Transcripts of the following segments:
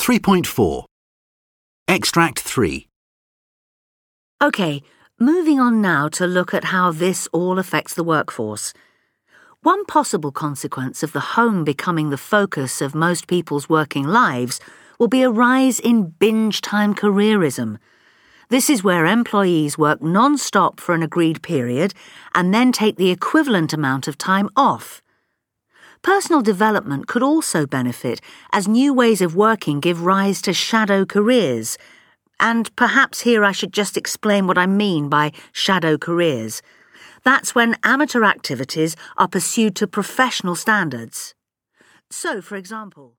3.4. Extract 3. OK, moving on now to look at how this all affects the workforce. One possible consequence of the home becoming the focus of most people's working lives will be a rise in binge-time careerism. This is where employees work non-stop for an agreed period and then take the equivalent amount of time off. Personal development could also benefit as new ways of working give rise to shadow careers. And perhaps here I should just explain what I mean by shadow careers. That's when amateur activities are pursued to professional standards. So, for example,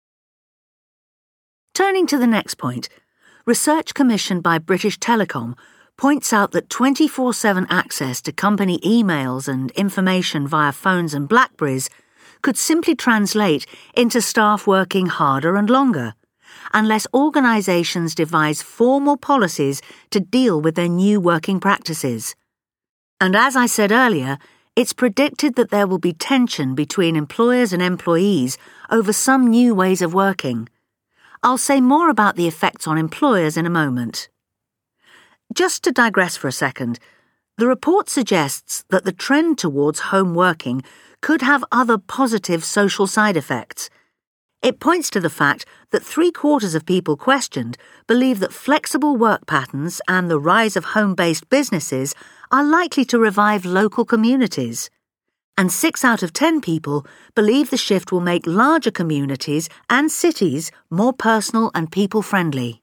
turning to the next point, research commissioned by British Telecom points out that 24/7 access to company emails and information via phones and Blackberries could simply translate into staff working harder and longer, unless organisations devise formal policies to deal with their new working practices. And as I said earlier, it's predicted that there will be tension between employers and employees over some new ways of working. I'll say more about the effects on employers in a moment. Just to digress for a second, the report suggests that the trend towards home working could have other positive social side effects. It points to the fact that 3/4 of people questioned believe that flexible work patterns and the rise of home-based businesses are likely to revive local communities. And 6 out of 10 people believe the shift will make larger communities and cities more personal and people-friendly.